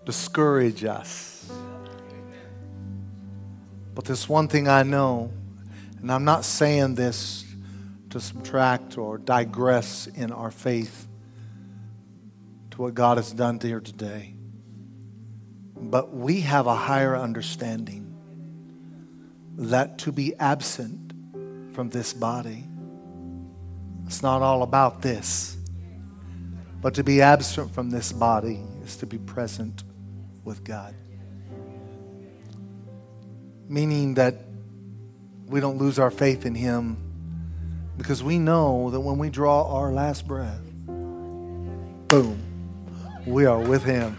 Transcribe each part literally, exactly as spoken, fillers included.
discourage us. But there's one thing I know, and I'm not saying this to subtract or digress in our faith to what God has done here today. But we have a higher understanding that to be absent from this body, it's not all about this. But to be absent from this body is to be present with God. Meaning that we don't lose our faith in Him, because we know that when we draw our last breath, boom, we are with Him.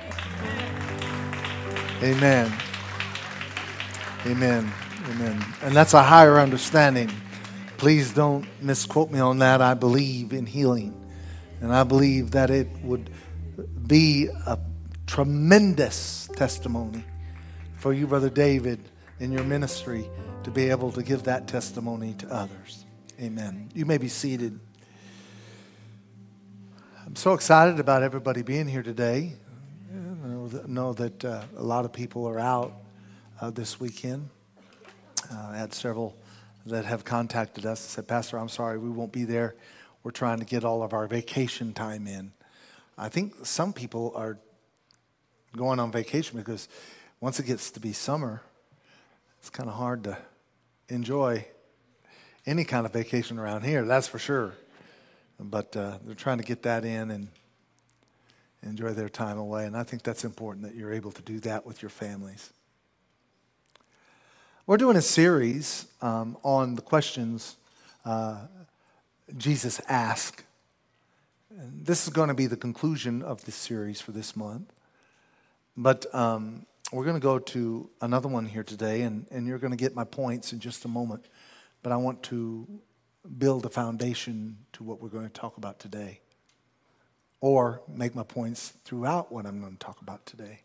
Amen. Amen. Amen. And that's a higher understanding. Please don't misquote me on that. I believe in healing. And I believe that it would be a tremendous testimony for you, Brother David, in your ministry to be able to give that testimony to others. Amen. You may be seated. I'm so excited about everybody being here today. I know that, know that uh, a lot of people are out uh, this weekend. Uh, I had several that have contacted us and said, Pastor, I'm sorry, we won't be there. We're trying to get all of our vacation time in. I think some people are going on vacation because once it gets to be summer, it's kind of hard to enjoy any kind of vacation around here, that's for sure. But uh, they're trying to get that in and enjoy their time away. And I think that's important that you're able to do that with your families. We're doing a series um, on the questions uh, Jesus asked. And this is going to be the conclusion of this series for this month. But um, we're going to go to another one here today, and, and you're going to get my points in just a moment. But I want to build a foundation to what we're going to talk about today, or make my points throughout what I'm going to talk about today.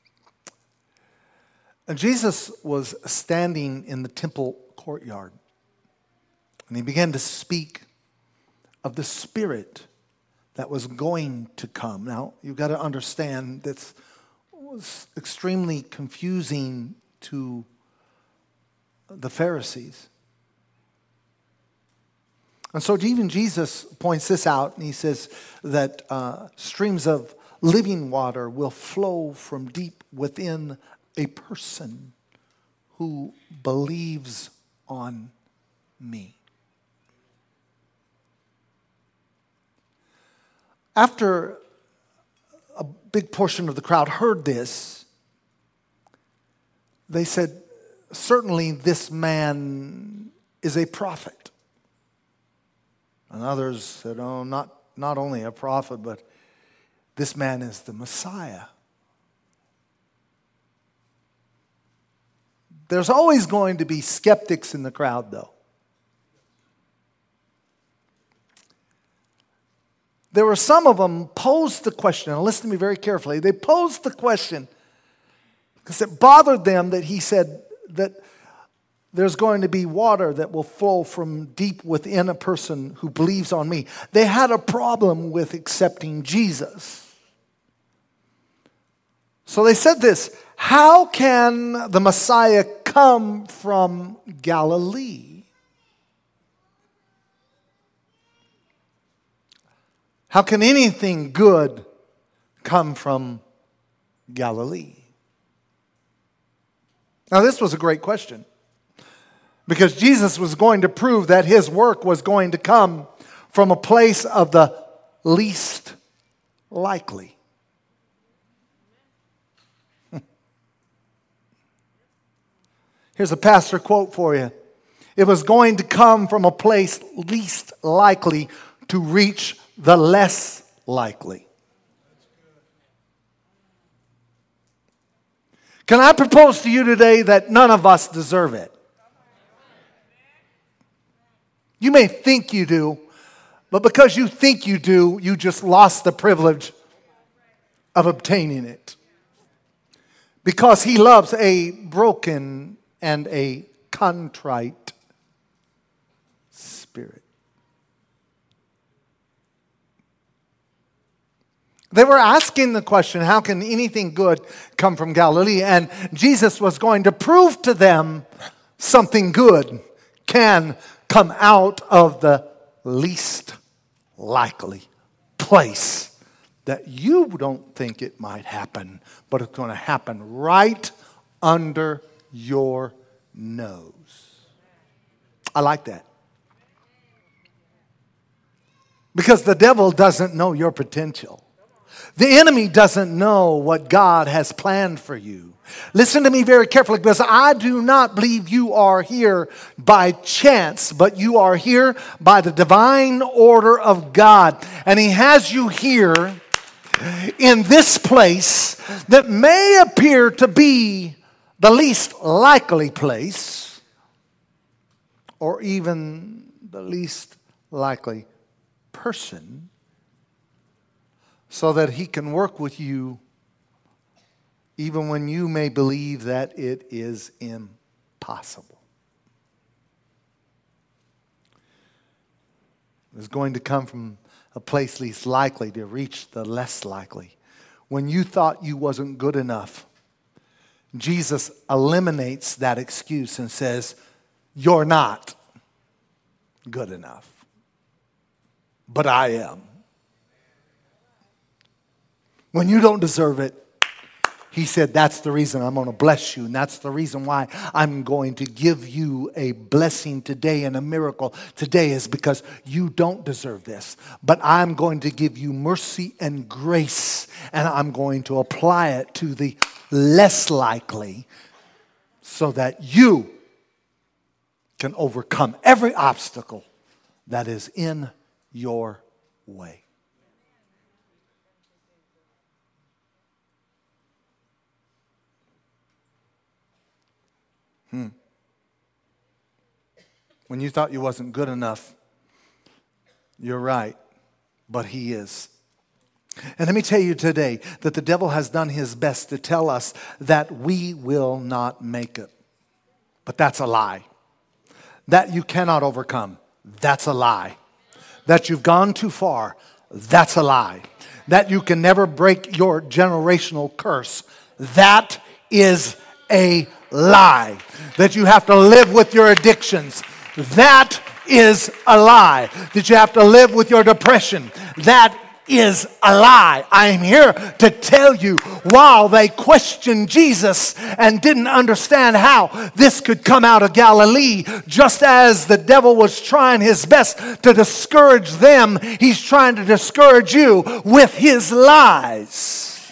And Jesus was standing in the temple courtyard, and he began to speak of the Spirit that was going to come. Now, you've got to understand that was extremely confusing to the Pharisees. And so even Jesus points this out, and he says that uh, streams of living water will flow from deep within a person who believes on me. After a big portion of the crowd heard this, they said, certainly this man is a prophet. And others said, oh, not, not only a prophet, but this man is the Messiah. There's always going to be skeptics in the crowd, though. There were some of them posed the question, and listen to me very carefully. They posed the question because it bothered them that he said that there's going to be water that will flow from deep within a person who believes on me. They had a problem with accepting Jesus. So they said this, how can the Messiah come from Galilee? How can anything good come from Galilee? Now, this was a great question, because Jesus was going to prove that his work was going to come from a place of the least likely. Here's a pastor quote for you. It was going to come from a place least likely to reach the less likely. Can I propose to you today that none of us deserve it? You may think you do, but because you think you do, you just lost the privilege of obtaining it. Because he loves a broken and a contrite spirit. They were asking the question, how can anything good come from Galilee? And Jesus was going to prove to them something good can come out of the least likely place that you don't think it might happen, but it's going to happen right under your nose. I like that. Because the devil doesn't know your potential. The enemy doesn't know what God has planned for you. Listen to me very carefully, because I do not believe you are here by chance, but you are here by the divine order of God. And He has you here in this place that may appear to be the least likely place, or even the least likely person, so that He can work with you even when you may believe that it is impossible. It's going to come from a place least likely to reach the less likely. When you thought you wasn't good enough, Jesus eliminates that excuse and says, you're not good enough, but I am. When you don't deserve it, He said, that's the reason I'm going to bless you. And that's the reason why I'm going to give you a blessing today and a miracle today, is because you don't deserve this. But I'm going to give you mercy and grace, and I'm going to apply it to the less likely so that you can overcome every obstacle that is in your way. Hmm. When you thought you wasn't good enough, you're right, but He is. And let me tell you today that the devil has done his best to tell us that we will not make it. But that's a lie. That you cannot overcome, that's a lie. That you've gone too far, that's a lie. That you can never break your generational curse, that is a lie. That you have to live with your addictions, that is a lie. That you have to live with your depression, that is a lie. I am here to tell you, while they questioned Jesus and didn't understand how this could come out of Galilee, just as the devil was trying his best to discourage them, he's trying to discourage you with his lies.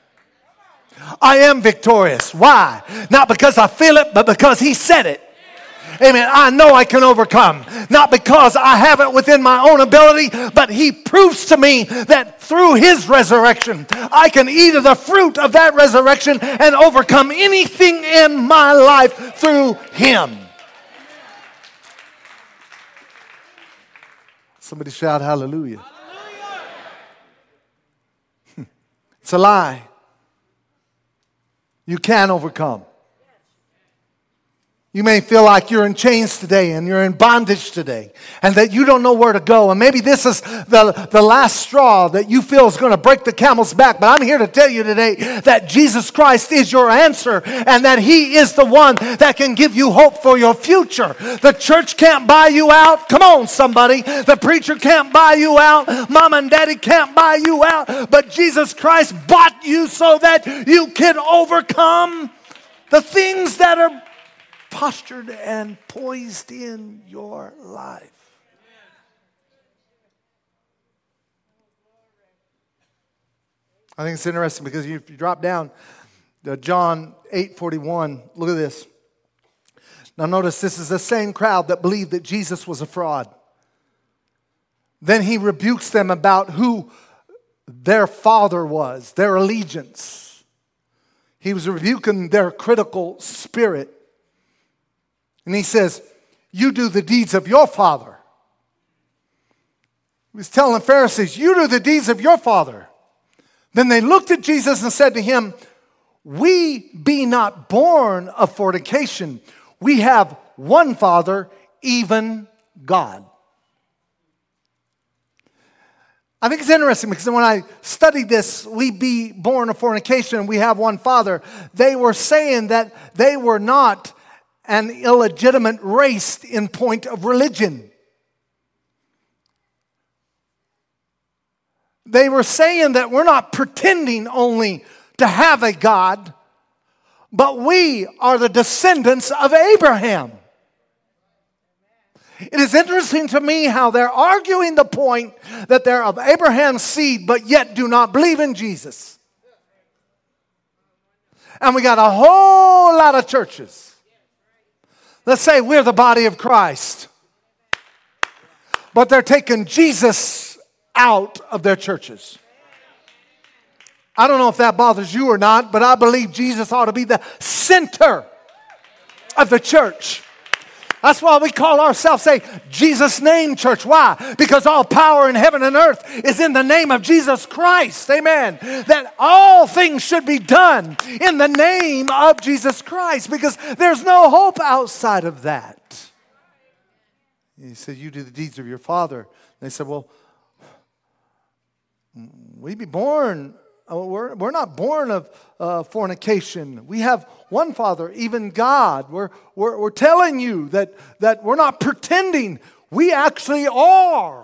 I am victorious. Why? Not because I feel it, but because He said it. Amen. I know I can overcome. Not because I have it within my own ability, but He proves to me that through His resurrection, I can eat of the fruit of that resurrection and overcome anything in my life through Him. Somebody shout hallelujah. Hallelujah. It's a lie. You can overcome. You may feel like you're in chains today and you're in bondage today and that you don't know where to go. And maybe this is the, the last straw that you feel is going to break the camel's back. But I'm here to tell you today that Jesus Christ is your answer and that He is the one that can give you hope for your future. The church can't buy you out. Come on, somebody. The preacher can't buy you out. Mom and daddy can't buy you out. But Jesus Christ bought you so that you can overcome the things that are postured and poised in your life. I think it's interesting because if you drop down to John eight forty-one, look at this. Now notice this is the same crowd that believed that Jesus was a fraud. Then He rebukes them about who their father was, their allegiance. He was rebuking their critical spirit. And He says, you do the deeds of your father. He was telling the Pharisees, you do the deeds of your father. Then they looked at Jesus and said to Him, we be not born of fornication. We have one Father, even God. I think it's interesting because when I studied this, we be born of fornication, we have one father. They were saying that they were not an illegitimate race in point of religion. They were saying that we're not pretending only to have a God, but we are the descendants of Abraham. It is interesting to me how they're arguing the point that they're of Abraham's seed, but yet do not believe in Jesus. And we got a whole lot of churches. Let's say we're the body of Christ, but they're taking Jesus out of their churches. I don't know if that bothers you or not, but I believe Jesus ought to be the center of the church. That's why we call ourselves, say, Jesus' name church. Why? Because all power in heaven and earth is in the name of Jesus Christ. Amen. That all things should be done in the name of Jesus Christ, because there's no hope outside of that. He said, you do the deeds of your father. And they said, well, we be born, we're, we're not born of uh, fornication. We have one Father, even God. We're, we're, we're telling you that, that we're not pretending. We actually are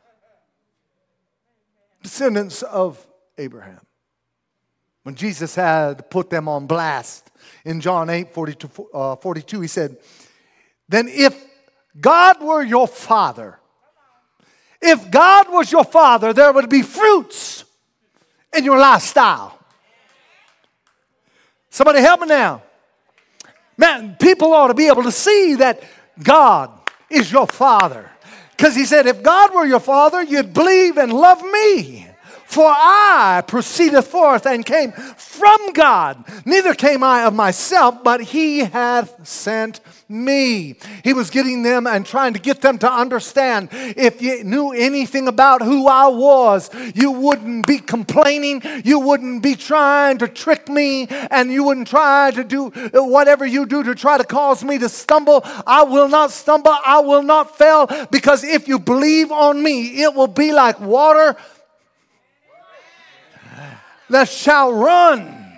descendants of Abraham. When Jesus had put them on blast in John eight, forty-two, uh, forty-two, he said, then if God were your Father, if God was your Father, there would be fruits in your lifestyle. Somebody help me now. Man, people ought to be able to see that God is your Father. Because he said, if God were your Father, you'd believe and love me. For I proceeded forth and came from God. Neither came I of myself, but he hath sent me. He was getting them and trying to get them to understand, if you knew anything about who I was, you wouldn't be complaining, you wouldn't be trying to trick me, and you wouldn't try to do whatever you do to try to cause me to stumble. I will not stumble, I will not fail, because if you believe on me, it will be like water that shall run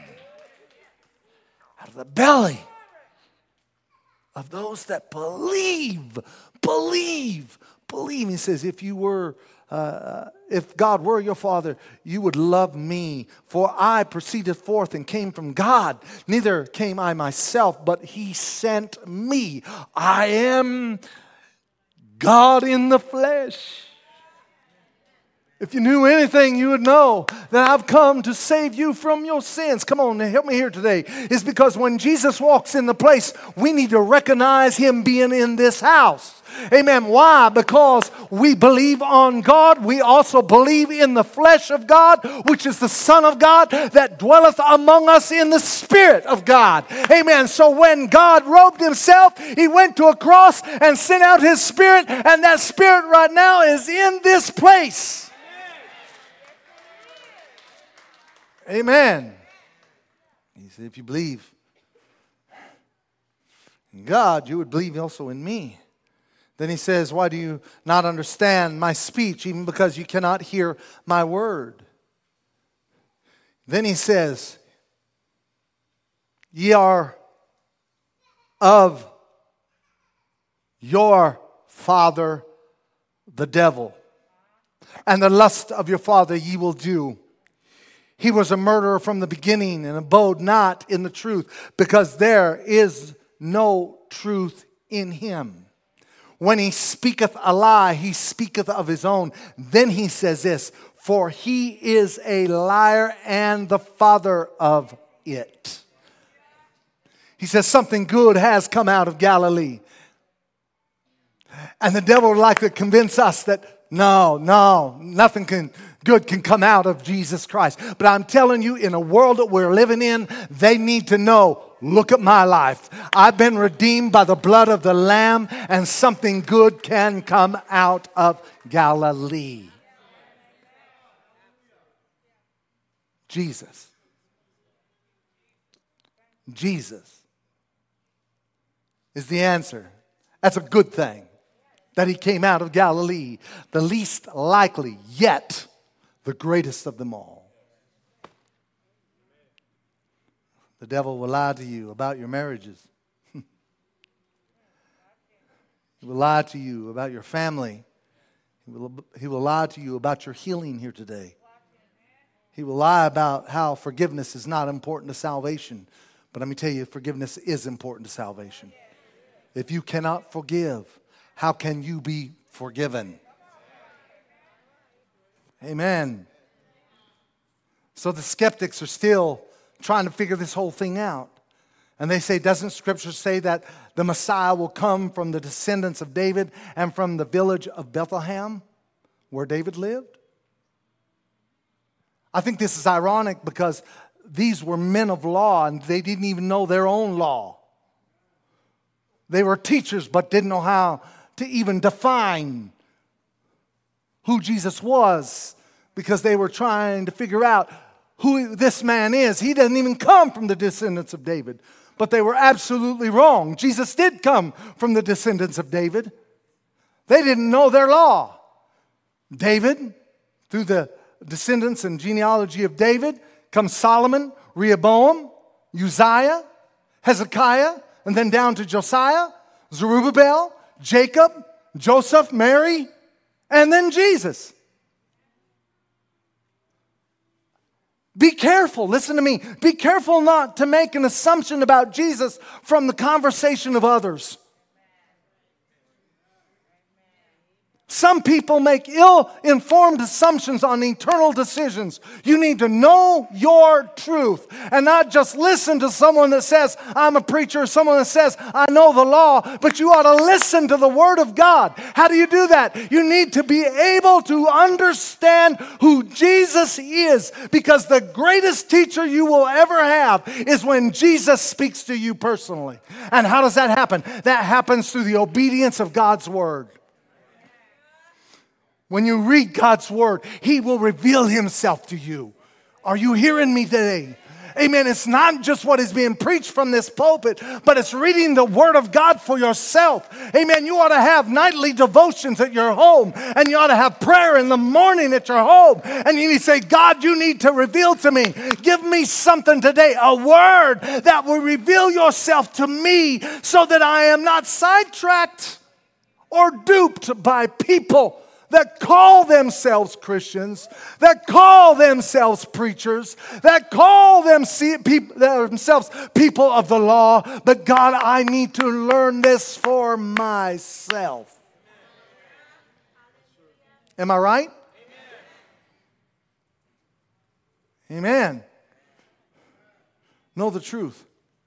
out of the belly of those that believe, believe, believe. He says, if you were, uh, if God were your Father, you would love me. For I proceeded forth and came from God. Neither came I myself, but he sent me. I am God in the flesh. If you knew anything, you would know that I've come to save you from your sins. Come on, help me here today. It's because when Jesus walks in the place, we need to recognize him being in this house. Amen. Why? Because we believe on God. We also believe in the flesh of God, which is the Son of God that dwelleth among us in the Spirit of God. Amen. So when God robed himself, he went to a cross and sent out his Spirit, and that Spirit right now is in this place. Amen. He said, if you believe in God, you would believe also in me. Then he says, why do you not understand my speech, even because you cannot hear my word? Then he says, ye are of your father, the devil, and the lust of your father ye will do. He was a murderer from the beginning and abode not in the truth, because there is no truth in him. When he speaketh a lie, he speaketh of his own. Then he says this, for he is a liar and the father of it. He says something good has come out of Galilee. And the devil would like to convince us that no, no, nothing can good can come out of Jesus Christ. But I'm telling you, in a world that we're living in, they need to know, look at my life. I've been redeemed by the blood of the Lamb, and something good can come out of Galilee. Jesus. Jesus is the answer. That's a good thing that he came out of Galilee. The least likely, yet the greatest of them all. The devil will lie to you about your marriages. He will lie to you about your family. He will, he will lie to you about your healing here today. He will lie about how forgiveness is not important to salvation. But let me tell you, forgiveness is important to salvation. If you cannot forgive, how can you be forgiven? Amen. So the skeptics are still trying to figure this whole thing out. And they say, doesn't Scripture say that the Messiah will come from the descendants of David and from the village of Bethlehem, where David lived? I think this is ironic because these were men of law and they didn't even know their own law. They were teachers but didn't know how to even define who Jesus was because they were trying to figure out who this man is. He doesn't even come from the descendants of David. But they were absolutely wrong. Jesus did come from the descendants of David. They didn't know their law. David, through the descendants and genealogy of David, comes Solomon, Rehoboam, Uzziah, Hezekiah, and then down to Josiah, Zerubbabel, Jacob, Joseph, Mary, and then Jesus. Be careful, listen to me. Be careful not to make an assumption about Jesus from the conversation of others. Some people make ill-informed assumptions on eternal decisions. You need to know your truth and not just listen to someone that says, I'm a preacher, or someone that says, I know the law, but you ought to listen to the Word of God. How do you do that? You need to be able to understand who Jesus is, because the greatest teacher you will ever have is when Jesus speaks to you personally. And how does that happen? That happens through the obedience of God's Word. When you read God's Word, He will reveal Himself to you. Are you hearing me today? Amen. It's not just what is being preached from this pulpit, but it's reading the Word of God for yourself. Amen. You ought to have nightly devotions at your home, and you ought to have prayer in the morning at your home. And you need to say, God, you need to reveal to me. Give me something today, a word that will reveal yourself to me so that I am not sidetracked or duped by people that call themselves Christians, that call themselves preachers, that call them see, people, themselves people of the law. But God, I need to learn this for myself. Am I right? Amen. Amen. Know the truth.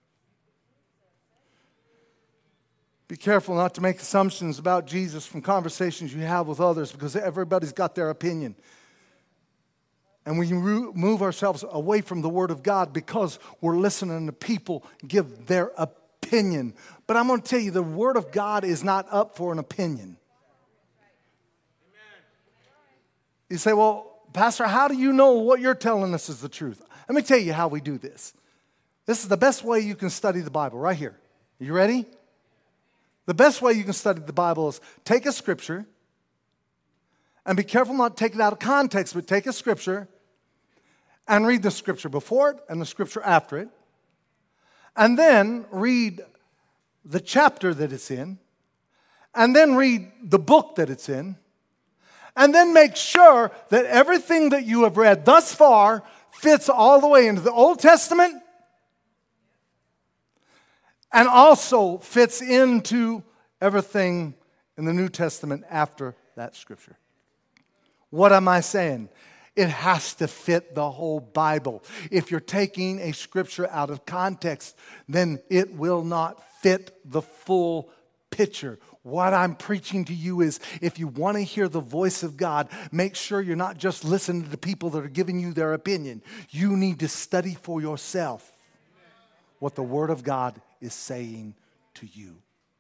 Be careful not to make assumptions about Jesus from conversations you have with others, because everybody's got their opinion. And we move ourselves away from the Word of God because we're listening to people give their opinion. But I'm going to tell you, the Word of God is not up for an opinion. You say, well, Pastor, how do you know what you're telling us is the truth? Let me tell you how we do this. This is the best way you can study the Bible, right here. Are you ready? The best way you can study the Bible is take a scripture, and be careful not to take it out of context, but take a scripture and read the scripture before it and the scripture after it, and then read the chapter that it's in, and then read the book that it's in, and then make sure that everything that you have read thus far fits all the way into the Old Testament and also fits into everything in the New Testament after that scripture. What am I saying? It has to fit the whole Bible. If you're taking a scripture out of context, then it will not fit the full picture. What I'm preaching to you is, if you want to hear the voice of God, make sure you're not just listening to people that are giving you their opinion. You need to study for yourself what the Word of God is saying to you.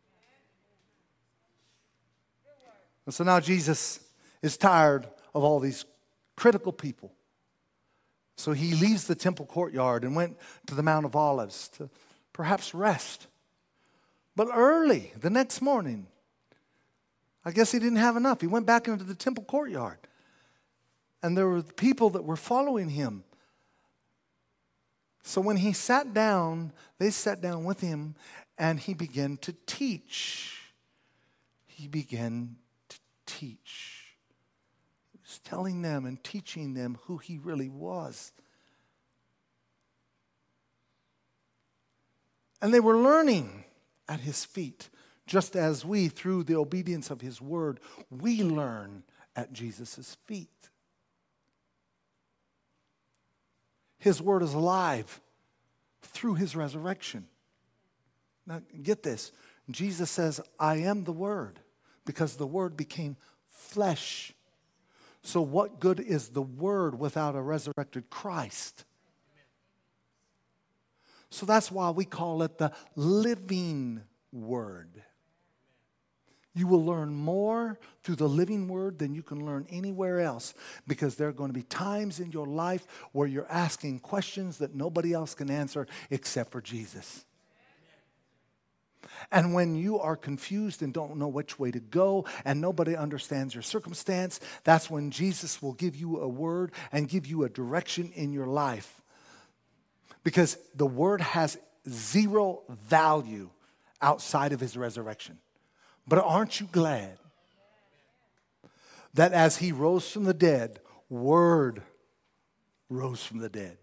And so now Jesus is tired of all these critical people. So he leaves the temple courtyard and went to the Mount of Olives to perhaps rest. But early the next morning, I guess he didn't have enough. He went back into the temple courtyard. And there were people that were following him. So when he sat down, they sat down with him, and he began to teach. He began to teach. He was telling them and teaching them who he really was. And they were learning at his feet, just as we, through the obedience of his word, we learn at Jesus' feet. His word is alive through his resurrection. Now, get this. Jesus says, I am the word, because the word became flesh. So what good is the word without a resurrected Christ? So that's why we call it the living word. You will learn more through the living word than you can learn anywhere else, because there are going to be times in your life where you're asking questions that nobody else can answer except for Jesus. And when you are confused and don't know which way to go and nobody understands your circumstance, that's when Jesus will give you a word and give you a direction in your life. Because the word has zero value outside of his resurrection. But aren't you glad that as he rose from the dead, word rose from the dead?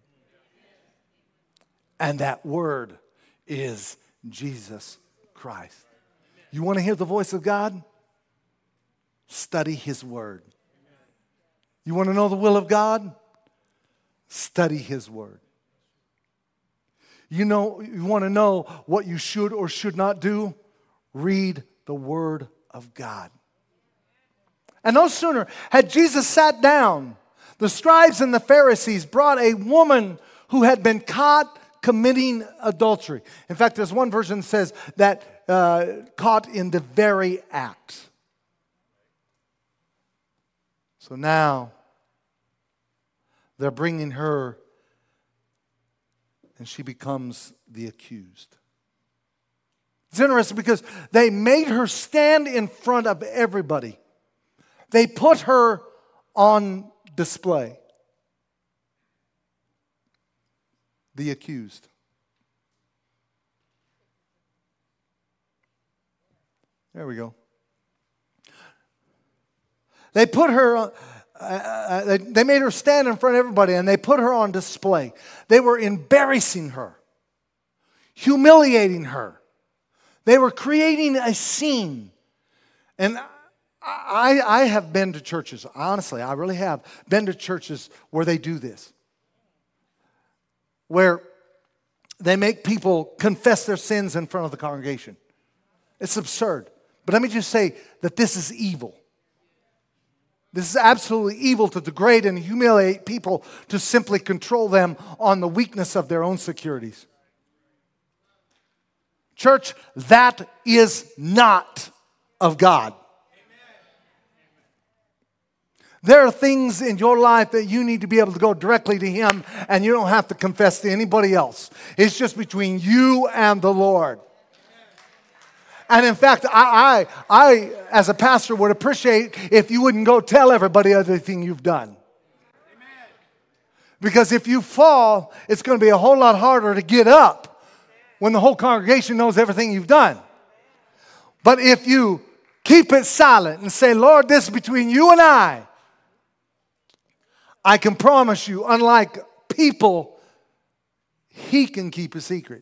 And that word is Jesus Christ. You want to hear the voice of God? Study his word. You want to know the will of God? Study his word. You know, you want to know what you should or should not do? Read the word of God. And no sooner had Jesus sat down, the scribes and the Pharisees brought a woman who had been caught committing adultery. In fact, there's one version that says that uh, caught in the very act. So now they're bringing her, and she becomes the accused. It's interesting because they made her stand in front of everybody. They put her on display. The accused. There we go. They put her on, uh, uh, they, they made her stand in front of everybody, and they put her on display. They were embarrassing her, humiliating her. They were creating a scene. And I, I have been to churches, honestly, I really have been to churches where they do this. Where they make people confess their sins in front of the congregation. It's absurd. But let me just say that this is evil. This is absolutely evil to degrade and humiliate people to simply control them on the weakness of their own securities. Church, that is not of God. There are things in your life that you need to be able to go directly to him, and you don't have to confess to anybody else. It's just between you and the Lord. And in fact, I, I, I as a pastor, would appreciate if you wouldn't go tell everybody everything you've done. Because if you fall, it's going to be a whole lot harder to get up when the whole congregation knows everything you've done. But if you keep it silent and say, Lord, this is between you and I, I can promise you, unlike people, he can keep a secret.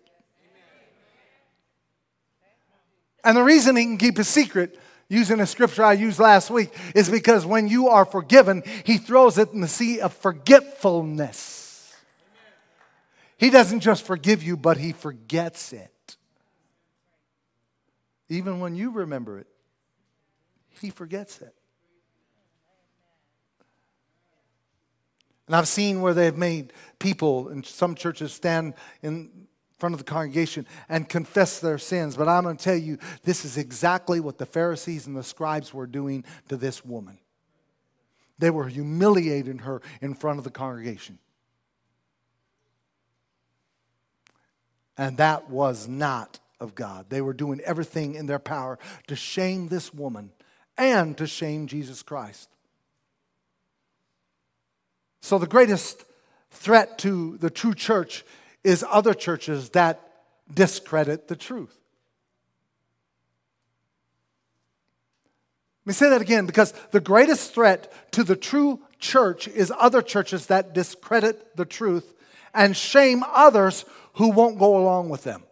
And the reason he can keep a secret, using a scripture I used last week, is because when you are forgiven, he throws it in the sea of forgetfulness. He doesn't just forgive you, but he forgets it. Even when you remember it, he forgets it. And I've seen where they've made people in some churches stand in front of the congregation and confess their sins. But I'm going to tell you, this is exactly what the Pharisees and the scribes were doing to this woman. They were humiliating her in front of the congregation. And that was not of God. They were doing everything in their power to shame this woman and to shame Jesus Christ. So the greatest threat to the true church is other churches that discredit the truth. Let me say that again, because the greatest threat to the true church is other churches that discredit the truth and shame others who won't go along with them.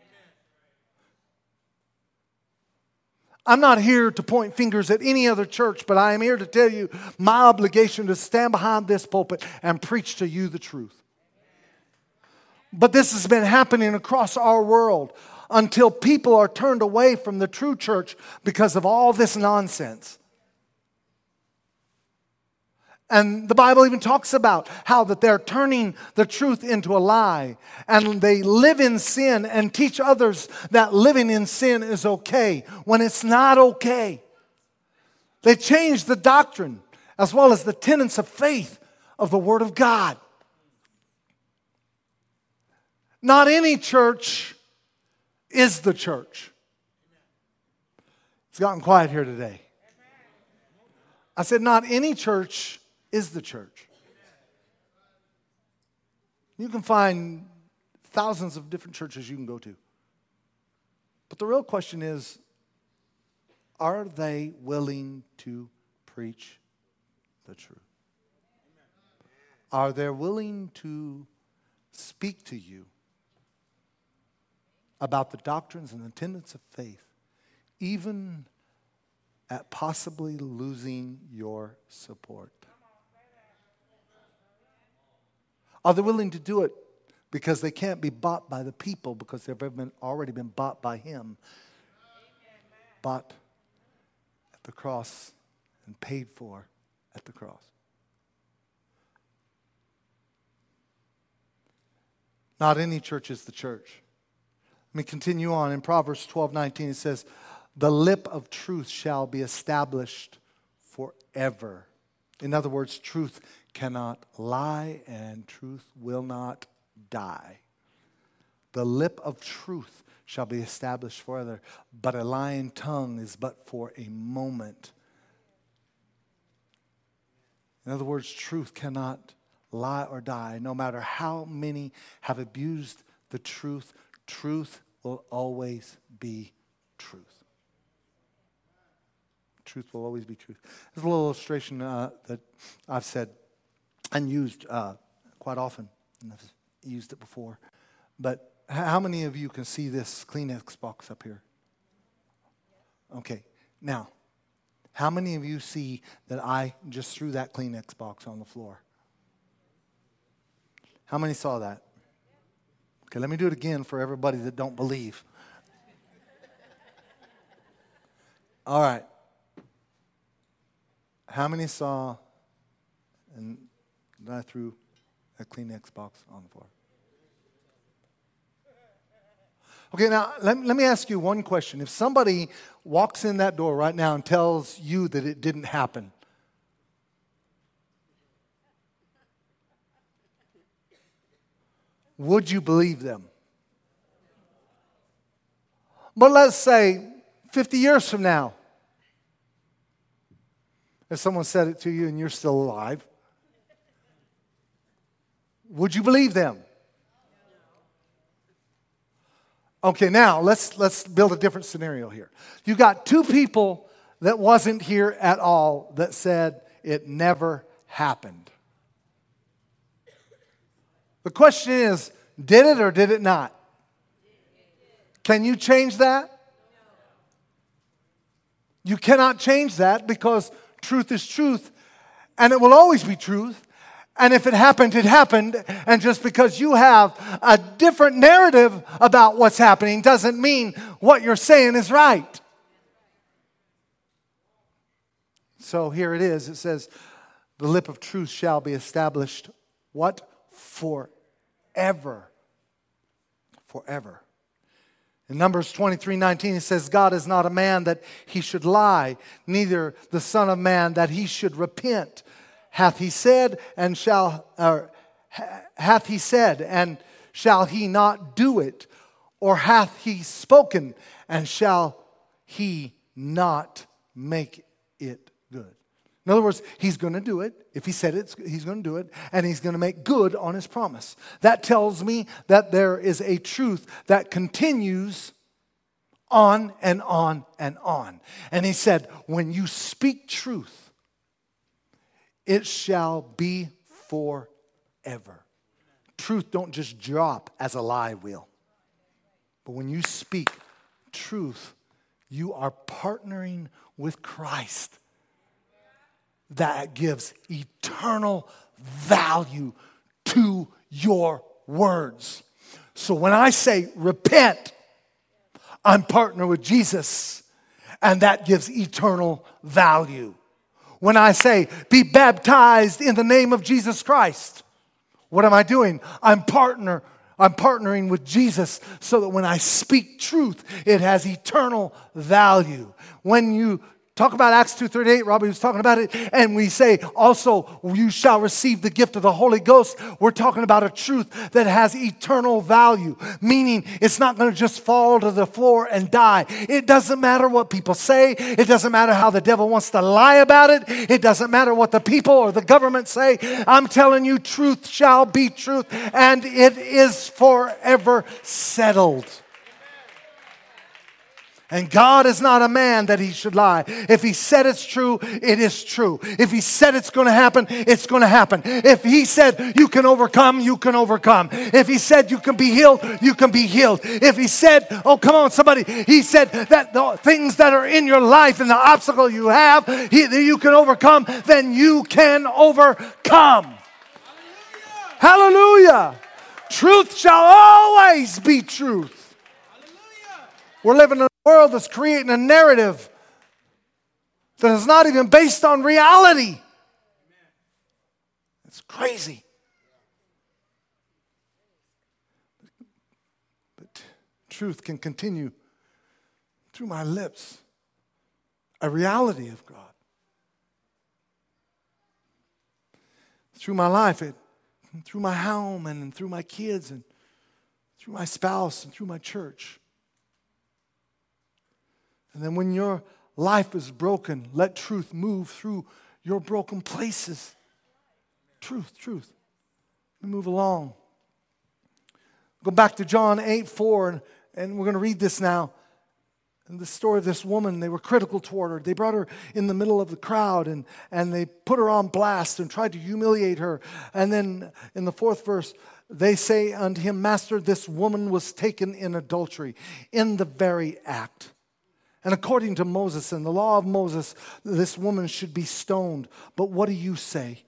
I'm not here to point fingers at any other church, but I am here to tell you my obligation to stand behind this pulpit and preach to you the truth. But this has been happening across our world until people are turned away from the true church because of all this nonsense. And the Bible even talks about how that they're turning the truth into a lie. And they live in sin and teach others that living in sin is okay when it's not okay. They change the doctrine as well as the tenets of faith of the Word of God. Not any church is the church. It's gotten quiet here today. I said not any church is the church. You can find thousands of different churches you can go to. But the real question is, are they willing to preach the truth? Are they willing to speak to you about the doctrines and the tenets of faith, even at possibly losing your support? Are they willing to do it because they can't be bought by the people because they've been, already been bought by Him? Bought at the cross and paid for at the cross. Not any church is the church. Let me continue on. In Proverbs twelve nineteen, it says, the lip of truth shall be established forever. In other words, truth cannot lie and truth will not die. The lip of truth shall be established forever, but a lying tongue is but for a moment. In other words, truth cannot lie or die. No matter how many have abused the truth, truth will always be truth. Truth will always be truth. There's a little illustration uh, that I've said and used uh, quite often. And I've used it before. But how many of you can see this Kleenex box up here? Okay. Now, how many of you see that I just threw that Kleenex box on the floor? How many saw that? Okay, let me do it again for everybody that don't believe. All right. How many saw and that I threw a Kleenex box on the floor? Okay, now let, let me ask you one question. If somebody walks in that door right now and tells you that it didn't happen, would you believe them? But let's say fifty years from now, if someone said it to you and you're still alive, would you believe them? Okay, now let's let's build a different scenario here. You got two people that wasn't here at all that said it never happened. The question is, did it or did it not? Can you change that? You cannot change that because truth is truth, and it will always be truth. And if it happened, it happened. And just because you have a different narrative about what's happening doesn't mean what you're saying is right. So here it is. It says, the lip of truth shall be established, what? Forever. Forever. In Numbers twenty-three nineteen, it says, God is not a man that he should lie, neither the Son of Man that he should repent. Hath he said, and shall, or hath he said, and shall he not do it? Or hath he spoken, and shall he not make it good? In other words, he's going to do it. If he said it, he's going to do it. And he's going to make good on his promise. That tells me that there is a truth that continues on and on and on. And he said, when you speak truth, it shall be forever. Truth don't just drop as a lie will. But when you speak truth, you are partnering with Christ. That gives eternal value to your words. So when I say repent, I'm partner with Jesus, and that gives eternal value. When I say be baptized in the name of Jesus Christ, what am I doing? I'm partner. I'm partnering with Jesus so that when I speak truth, it has eternal value. When you talk about Acts two thirty-eight, Robbie was talking about it, and we say also, you shall receive the gift of the Holy Ghost. We're talking about a truth that has eternal value, meaning it's not going to just fall to the floor and die. It doesn't matter what people say. It doesn't matter how the devil wants to lie about it. It doesn't matter what the people or the government say. I'm telling you, truth shall be truth, and it is forever settled. And God is not a man that he should lie. If he said it's true, it is true. If he said it's going to happen, it's going to happen. If he said you can overcome, you can overcome. If he said you can be healed, you can be healed. If he said, oh, come on, somebody. He said that the things that are in your life and the obstacle you have, he, that you can overcome, then you can overcome. Hallelujah. Hallelujah. Truth shall always be truth. We're living in a world that's creating a narrative that is not even based on reality. It's crazy. But truth can continue through my lips. A reality of God. Through my life, it, through my home and through my kids and through my spouse and through my church. And then when your life is broken, let truth move through your broken places. Truth, truth. We move along. Go back to John eight four, and, and we're going to read this now. And the story of this woman, they were critical toward her. They brought her in the middle of the crowd, and, and they put her on blast and tried to humiliate her. And then in the fourth verse, they say unto him, Master, this woman was taken in adultery, in the very act. And according to Moses and the law of Moses, this woman should be stoned. But what do you say?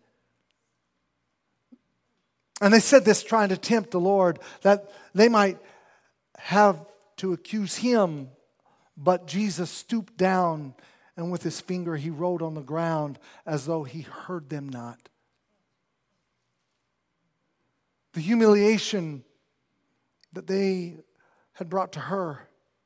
And they said this trying to tempt the Lord, that they might have to accuse him. But Jesus stooped down, and with his finger he wrote on the ground as though he heard them not. The humiliation that they had brought to her,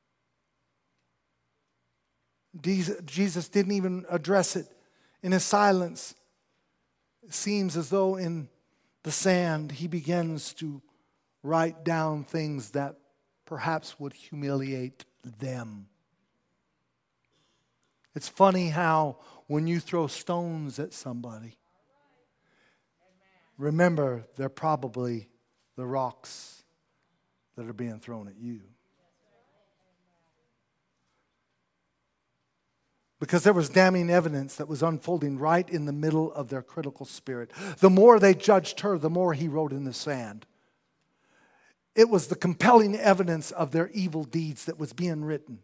Jesus didn't even address it. In his silence, it seems as though in the sand he begins to write down things that perhaps would humiliate them. It's funny how when you throw stones at somebody, remember they're probably the rocks that are being thrown at you. Because there was damning evidence that was unfolding right in the middle of their critical spirit. The more they judged her, the more he wrote in the sand. It was the compelling evidence of their evil deeds that was being written.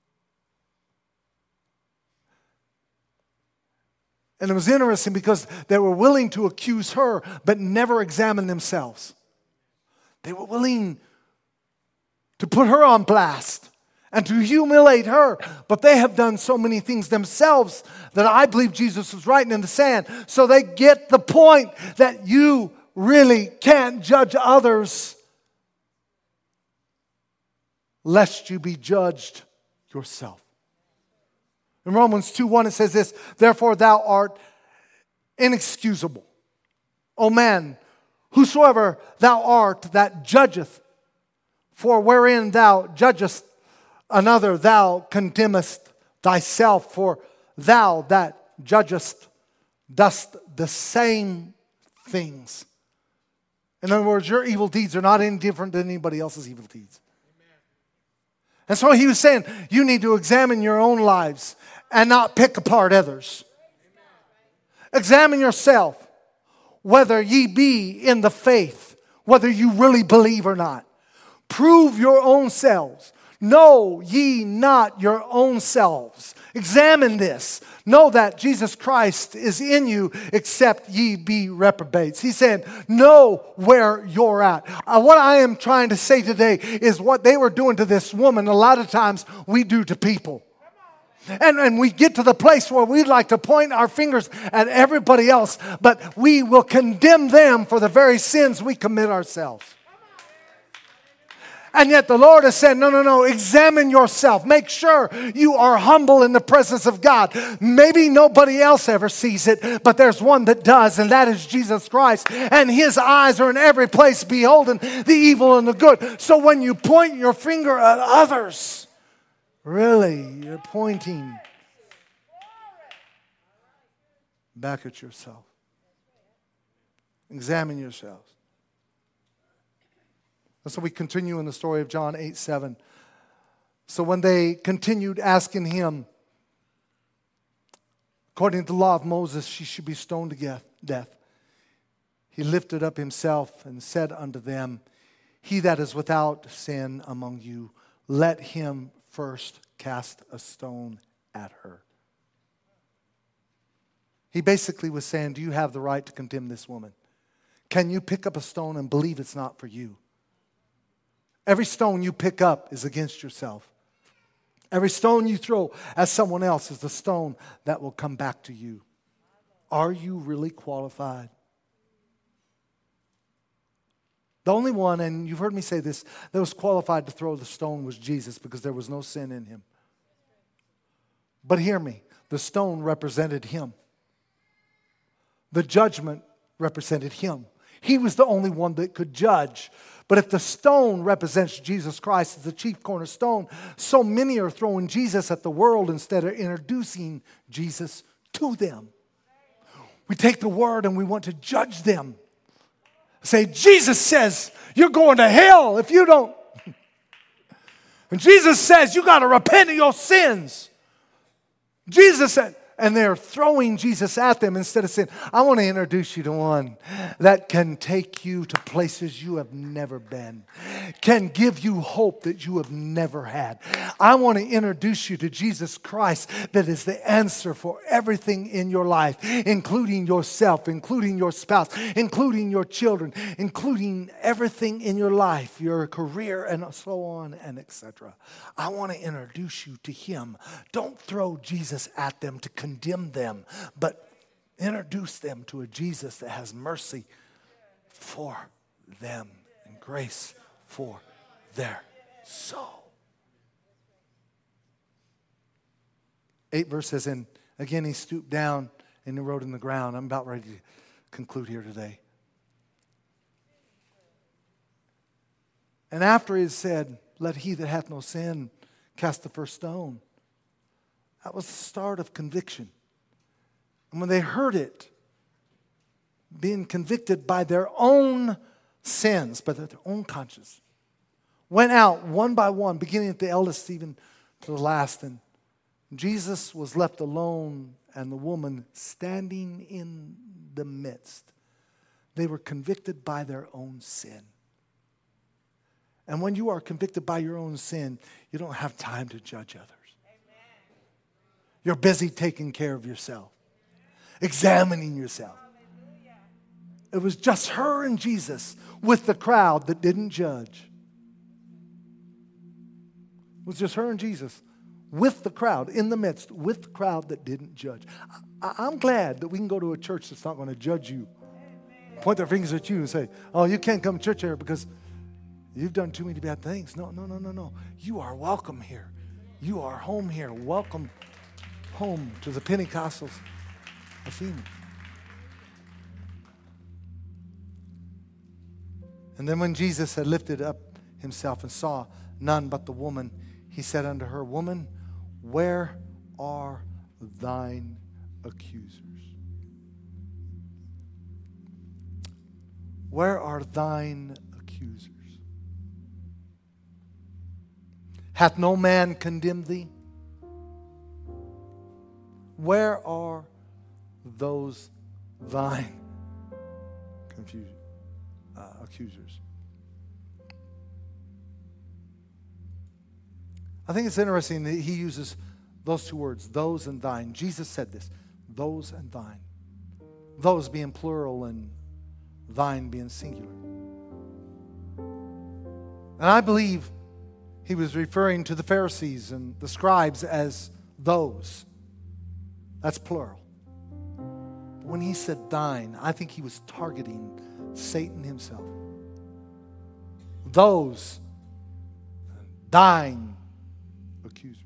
And it was interesting because they were willing to accuse her, but never examine themselves. They were willing to put her on blast and to humiliate her. But they have done so many things themselves that I believe Jesus was writing in the sand. So they get the point that you really can't judge others lest you be judged yourself. In Romans two one it says this, Therefore thou art inexcusable, O man, whosoever thou art that judgeth, for wherein thou judgest another, thou condemnest thyself, for thou that judgest dost the same things. In other words, your evil deeds are not any different than anybody else's evil deeds. And so he was saying, you need to examine your own lives and not pick apart others. Examine yourself, whether ye be in the faith, whether you really believe or not. Prove your own selves. Know ye not your own selves. Examine this. Know that Jesus Christ is in you, except ye be reprobates. He said, know where you're at. Uh, what I am trying to say today is what they were doing to this woman, a lot of times we do to people. And, and we get to the place where we'd like to point our fingers at everybody else, but we will condemn them for the very sins we commit ourselves. And yet the Lord has said, no, no, no, examine yourself. Make sure you are humble in the presence of God. Maybe nobody else ever sees it, but there's one that does, and that is Jesus Christ. And His eyes are in every place beholding the evil and the good. So when you point your finger at others, really, you're pointing back at yourself. Examine yourselves. And so we continue in the story of John eight seven. So when they continued asking him, according to the law of Moses, she should be stoned to death, he lifted up himself and said unto them, he that is without sin among you, let him first cast a stone at her. He basically was saying, do you have the right to condemn this woman? Can you pick up a stone and believe it's not for you? Every stone you pick up is against yourself. Every stone you throw at someone else is the stone that will come back to you. Are you really qualified? The only one, and you've heard me say this, that was qualified to throw the stone was Jesus, because there was no sin in him. But hear me, the stone represented him. The judgment represented him. He was the only one that could judge. But if the stone represents Jesus Christ as the chief cornerstone, so many are throwing Jesus at the world instead of introducing Jesus to them. We take the word and we want to judge them. Say, Jesus says you're going to hell if you don't. And Jesus says you got to repent of your sins. Jesus said, and they're throwing Jesus at them instead of saying, I want to introduce you to one that can take you to places you have never been, can give you hope that you have never had. I want to introduce you to Jesus Christ that is the answer for everything in your life, including yourself, including your spouse, including your children, including everything in your life, your career, and so on and et cetera. I want to introduce you to Him. Don't throw Jesus at them to condemn them, but introduce them to a Jesus that has mercy for them and grace for their soul. Eight verse says, and again he stooped down and he wrote in the ground. I'm about ready to conclude here today. And after he had said, let he that hath no sin cast the first stone. That was the start of conviction. And when they heard it, being convicted by their own sins, by their own conscience, went out one by one, beginning at the eldest even to the last. And Jesus was left alone and the woman standing in the midst. They were convicted by their own sin. And when you are convicted by your own sin, you don't have time to judge others. You're busy taking care of yourself, examining yourself. It was just her and Jesus with the crowd that didn't judge. It was just her and Jesus with the crowd, in the midst, with the crowd that didn't judge. I, I'm glad that we can go to a church that's not going to judge you, point their fingers at you and say, oh, you can't come to church here because you've done too many bad things. No, no, no, no, no. You are welcome here. You are home here. Welcome home to the Pentecostals of Phoenix. And then when Jesus had lifted up himself and saw none but the woman, he said unto her, woman, where are thine accusers? where are thine accusers? Hath no man condemned thee? Where are those thine confusion, uh, accusers? I think it's interesting that he uses those two words, those and thine. Jesus said this, those and thine. Those being plural and thine being singular. And I believe he was referring to the Pharisees and the scribes as those. That's plural. But when he said thine, I think he was targeting Satan himself. Those, thine accusers.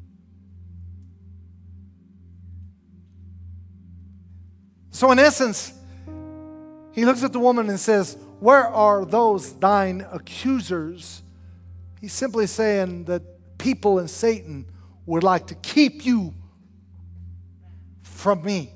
So in essence, he looks at the woman and says, where are those thine accusers? He's simply saying that people and Satan would like to keep you from me.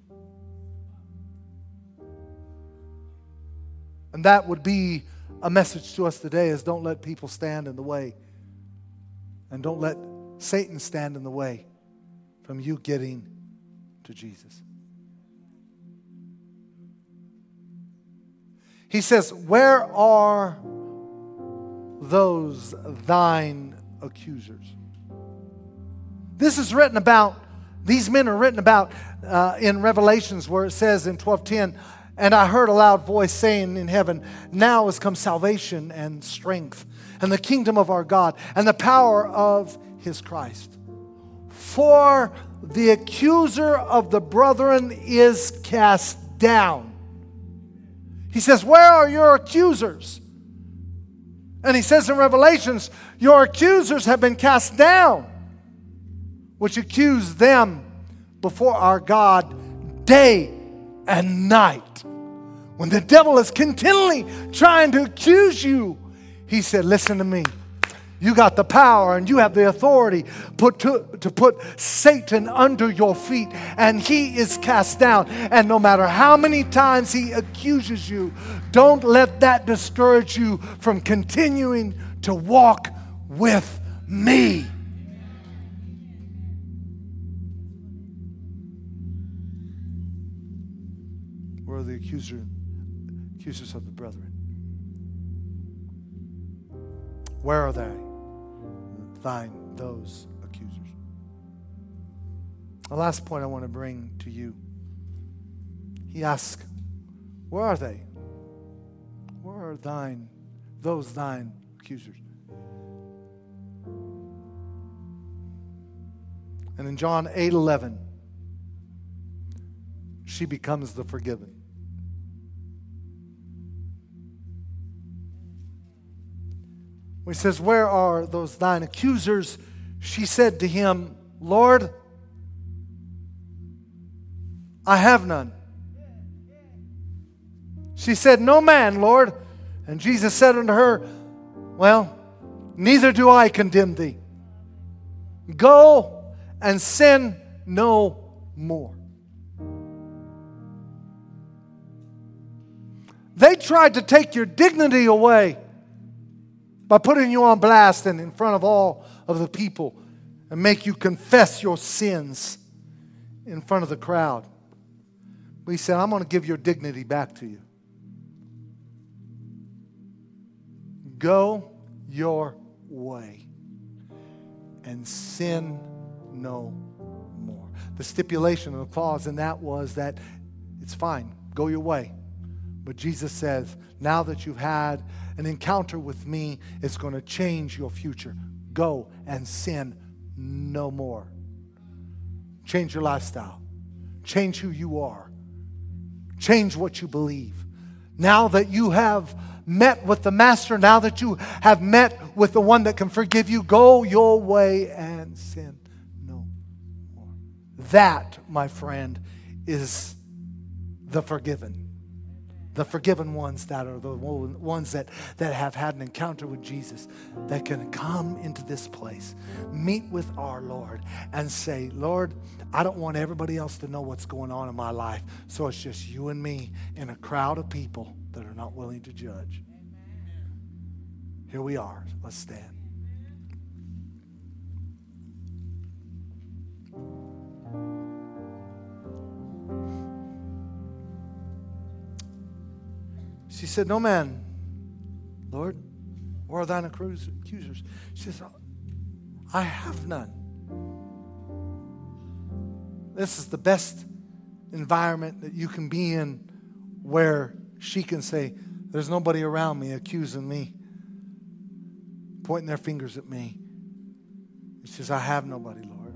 And that would be a message to us today, is don't let people stand in the way. And don't let Satan stand in the way from you getting to Jesus. He says, where are those thine accusers? This is written about, these men are written about uh, in Revelations, where it says in twelve ten, and I heard a loud voice saying in heaven, now has come salvation and strength and the kingdom of our God and the power of his Christ. For the accuser of the brethren is cast down. He says, where are your accusers? And he says in Revelations, your accusers have been cast down, which accuse them before our God day and night. When the devil is continually trying to accuse you, he said, listen to me. You got the power and you have the authority put to, to put Satan under your feet, and he is cast down. And no matter how many times he accuses you, don't let that discourage you from continuing to walk with me. Where are the accuser, accusers of the brethren? Where are they? Thine, those accusers. The last point I want to bring to you. He asks, where are they? Where are thine, those thine accusers? And in John eight eleven, she becomes the forgiven. When he says, where are those thine accusers? She said to him, Lord, I have none. She said, no man, Lord. And Jesus said unto her, well, neither do I condemn thee. Go and sin no more. They tried to take your dignity away by putting you on blast and in front of all of the people and make you confess your sins in front of the crowd. But he said, I'm going to give your dignity back to you. Go your way and sin no more. The stipulation of the clause in that was that it's fine, go your way. But Jesus says, now that you've had an encounter with me, it's going to change your future. Go and sin no more. Change your lifestyle. Change who you are. Change what you believe. Now that you have met with the Master, now that you have met with the one that can forgive you, go your way and sin no more. That, my friend, is the forgiven. The forgiven ones that are the ones that, that have had an encounter with Jesus, that can come into this place, meet with our Lord, and say, Lord, I don't want everybody else to know what's going on in my life, so it's just you and me in a crowd of people that are not willing to judge. Here we are. Let's stand. She said, no man, Lord, where are thine accusers? She said, I have none. This is the best environment that you can be in where she can say, there's nobody around me accusing me, pointing their fingers at me. She says, I have nobody, Lord.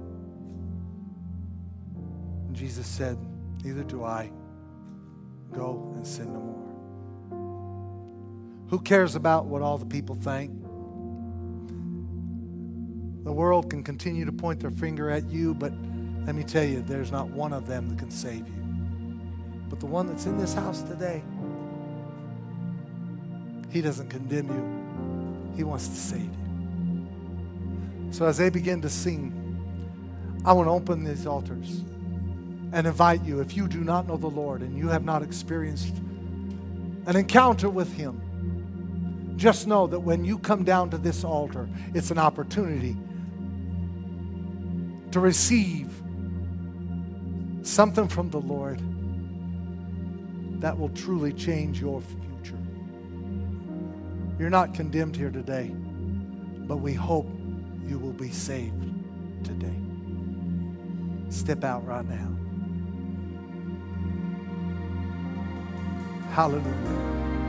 And Jesus said, neither do I. Go and sin no more. Who cares about what all the people think? The world can continue to point their finger at you, but let me tell you, there's not one of them that can save you. But the one that's in this house today, he doesn't condemn you. He wants to save you. So as they begin to sing, I want to open these altars and invite you, if you do not know the Lord and you have not experienced an encounter with Him, just know that when you come down to this altar, it's an opportunity to receive something from the Lord that will truly change your future. You're not condemned here today, but we hope you will be saved today. Step out right now. Hallelujah.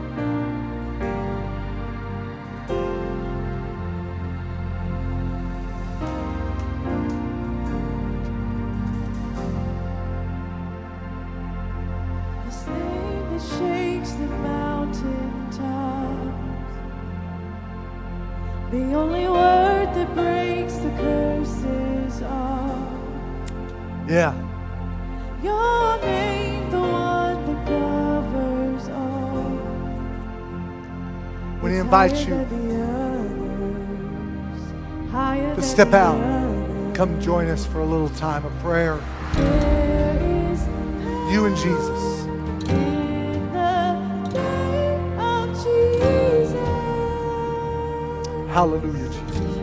The only word that breaks the curses are yeah. Your name, the one that covers all. When He invites you to step out, come join us for a little time of prayer. You and Jesus. Hallelujah, Jesus.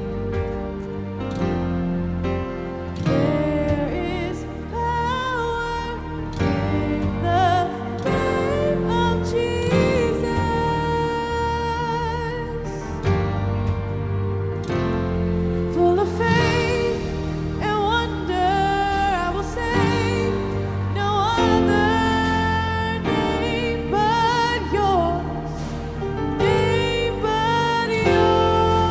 There is power in the name of Jesus. Full of faith and wonder, I will say no other name but yours. Name but yours.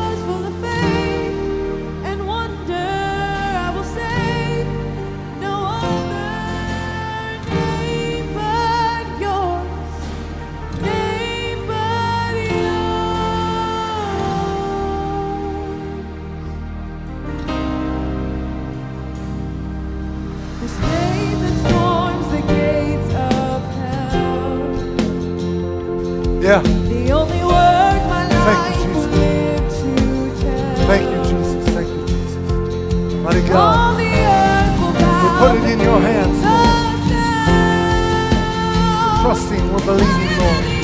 Yeah. The only word my life will live to tell. Thank you, Jesus. Thank you, Jesus. Mighty God. All the earth will bow. We put it in your hands, Lord. We're trusting, we're believing, Lord.